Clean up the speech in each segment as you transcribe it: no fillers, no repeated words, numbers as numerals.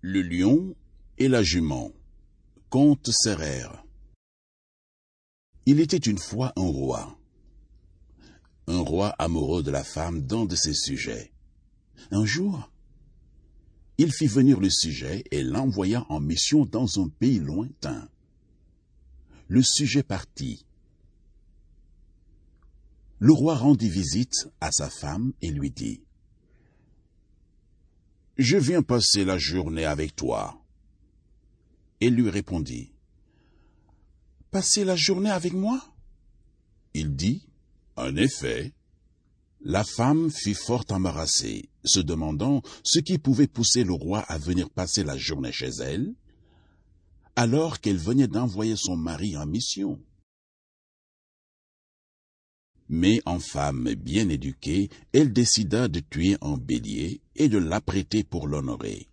Le lion et la jument. Conte Sérère. Il était une fois un roi amoureux de la femme d'un de ses sujets. Un jour, il fit venir le sujet et l'envoya en mission dans un pays lointain. Le sujet partit. Le roi rendit visite à sa femme et lui dit : « Je viens passer la journée avec toi. » Elle lui répondit : « Passer la journée avec moi ?» Il dit : « En effet. » La femme fut fort embarrassée, se demandant ce qui pouvait pousser le roi à venir passer la journée chez elle, alors qu'elle venait d'envoyer son mari en mission. Mais en femme bien éduquée, elle décida de tuer un bélier et de l'apprêter pour l'honorer.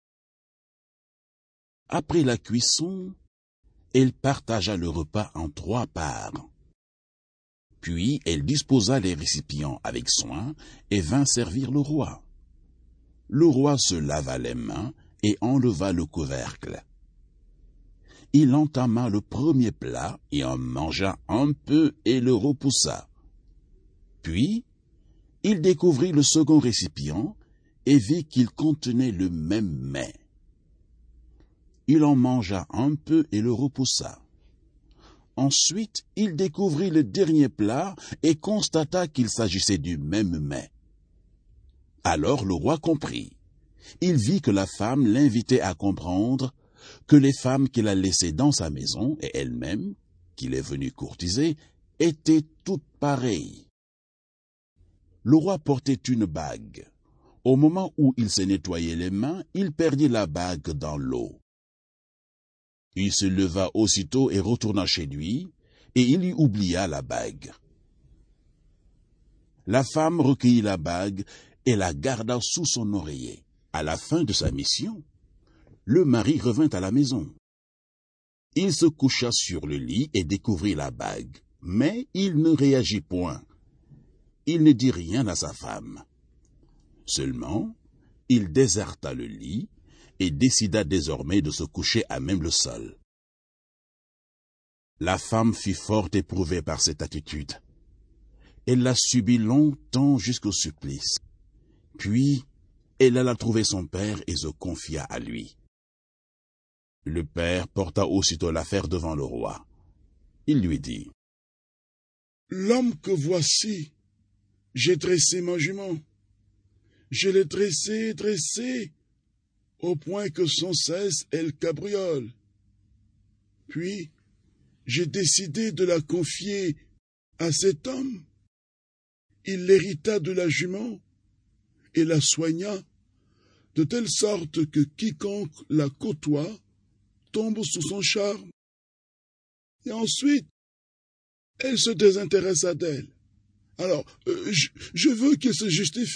Après la cuisson, elle partagea le repas en 3 parts. Puis elle disposa les récipients avec soin et vint servir le roi. Le roi se lava les mains et enleva le couvercle. Il entama le premier plat et en mangea un peu et le repoussa. Puis, il découvrit le second récipient et vit qu'il contenait le même mets. Il en mangea un peu et le repoussa. Ensuite, il découvrit le dernier plat et constata qu'il s'agissait du même mets. Alors le roi comprit. Il vit que la femme l'invitait à comprendre que les femmes qu'il a laissées dans sa maison et elle-même, qu'il est venu courtiser, étaient toutes pareilles. Le roi portait une bague. Au moment où il se nettoyait les mains, il perdit la bague dans l'eau. Il se leva aussitôt et retourna chez lui, et il y oublia la bague. La femme recueillit la bague et la garda sous son oreiller. À la fin de sa mission, le mari revint à la maison. Il se coucha sur le lit et découvrit la bague, mais il ne réagit point. Il ne dit rien à sa femme. Seulement, il déserta le lit et décida désormais de se coucher à même le sol. La femme fut fort éprouvée par cette attitude. Elle la subit longtemps jusqu'au supplice. Puis, elle alla trouver son père et se confia à lui. Le père porta aussitôt l'affaire devant le roi. Il lui dit : « L'homme que voici, j'ai dressé ma jument. Je l'ai dressée, au point que sans cesse elle cabriole. Puis, j'ai décidé de la confier à cet homme. Il l'hérita de la jument et la soigna, de telle sorte que quiconque la côtoie tombe sous son charme. Et ensuite, elle se désintéressa d'elle. Alors, je veux qu'il se justifie. »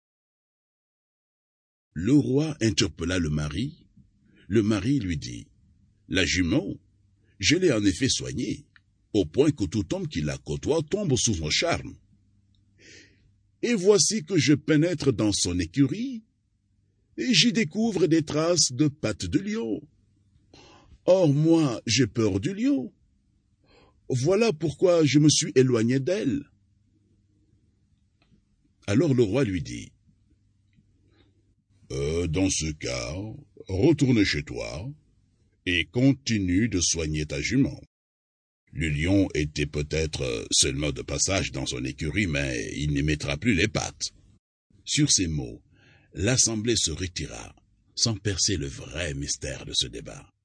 Le roi interpella le mari. Le mari lui dit : « La jument, je l'ai en effet soignée, au point que tout homme qui la côtoie tombe sous son charme. Et voici que je pénètre dans son écurie, et j'y découvre des traces de pattes de lion. Or moi, j'ai peur du lion. Voilà pourquoi je me suis éloigné d'elle. » Alors le roi lui dit : « Dans ce cas, retourne chez toi et continue de soigner ta jument. Le lion était peut-être seulement de passage dans son écurie, mais il n'y mettra plus les pattes. » Sur ces mots, l'assemblée se retira, sans percer le vrai mystère de ce débat.